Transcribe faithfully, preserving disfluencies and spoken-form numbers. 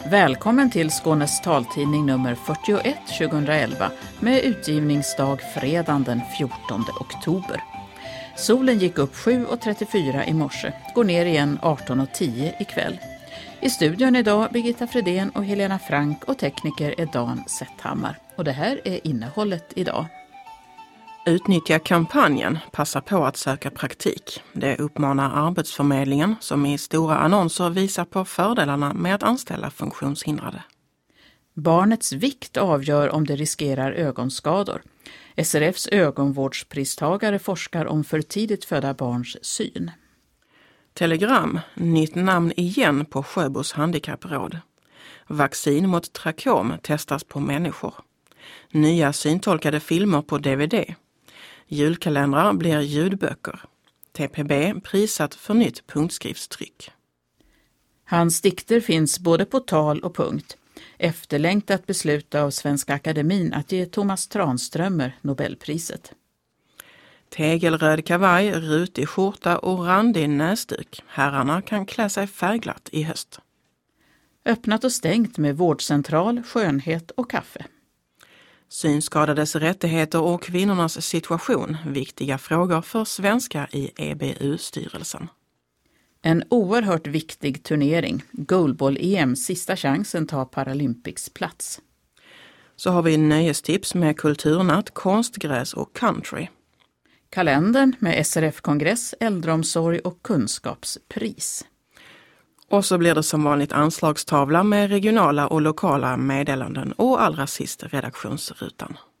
Välkommen till Skånes taltidning nummer fyrtioett tjugoelva med utgivningsdag fredagen den fjortonde oktober. Solen gick upp sju och trettiofyra i morse, går ner igen arton och tio ikväll. I studion idag Birgitta Fredén och Helena Frank och tekniker är Dan Setthammar. Och det här är innehållet idag. Utnyttja kampanjen, passa på att söka praktik. Det uppmanar Arbetsförmedlingen som i stora annonser visar på fördelarna med att anställa funktionshindrade. Barnets vikt avgör om det riskerar ögonskador. S R F:s ögonvårdspristagare forskar om för tidigt födda barns syn. Telegram, nytt namn igen på Sjöbos handikappråd. Vaccin mot trakom testas på människor. Nya syntolkade filmer på D V D. Julkalendrar blir ljudböcker. T P B prisat för nytt punktskriftstryck. Hans dikter finns både på tal och punkt. Efterlängtat beslut av Svenska Akademin att ge Thomas Tranströmer Nobelpriset. Tegelröd kavaj, rutig skjorta och randig näsduk. Herrarna kan klä sig färgglatt i höst. Öppnat och stängt med vårdcentral, skönhet och kaffe. Synskadades rättigheter och kvinnornas situation. Viktiga frågor för svenska i E B U-styrelsen. En oerhört viktig turnering. Goalball-E M, sista chansen tar Paralympics plats. Så har vi nöjestips med kulturnatt, konstgräs och country. Kalendern med S R F-kongress, äldreomsorg och kunskapspris. Och så blir det som vanligt anslagstavla med regionala och lokala meddelanden och allra sist redaktionsrutan.